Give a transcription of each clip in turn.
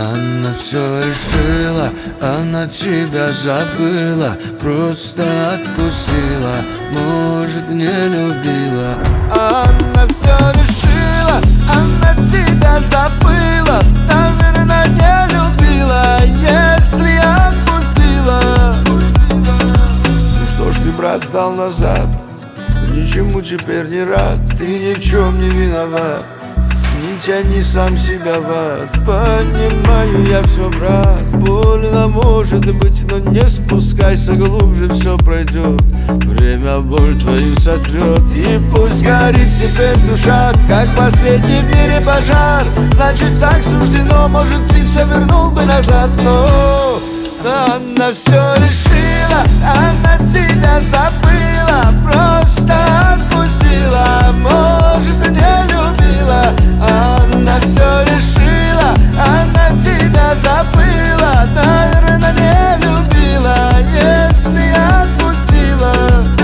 Она все решила, она тебя забыла, просто отпустила, может, не любила. Она все решила, она тебя забыла, наверное, не любила, если отпустила. Ну что ж ты, брат, сдал назад, ничему теперь не рад, ты ни в чем не виноват. Не тяни сам себя в ад. Понимаю я все, брат, больно может быть, но не спускайся глубже, все пройдет. Время боль твою сотрет, и пусть горит теперь душа, как последний в мире пожар. Значит, так суждено, может, ты все вернул бы назад, но она все решила, она тебя забыла, просто отпустила, может, не любила. Она все решила, она тебя забыла, наверное, не любила, если отпустила.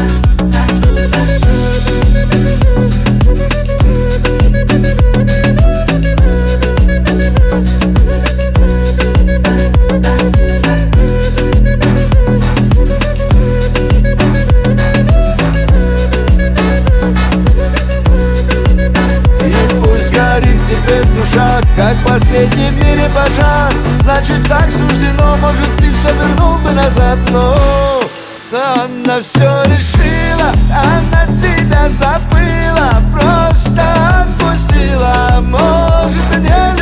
Теперь душа, как последний в мире пожар. Значит, так суждено, может, ты все вернул бы назад, но она все решила, она тебя забыла, просто отпустила, может, не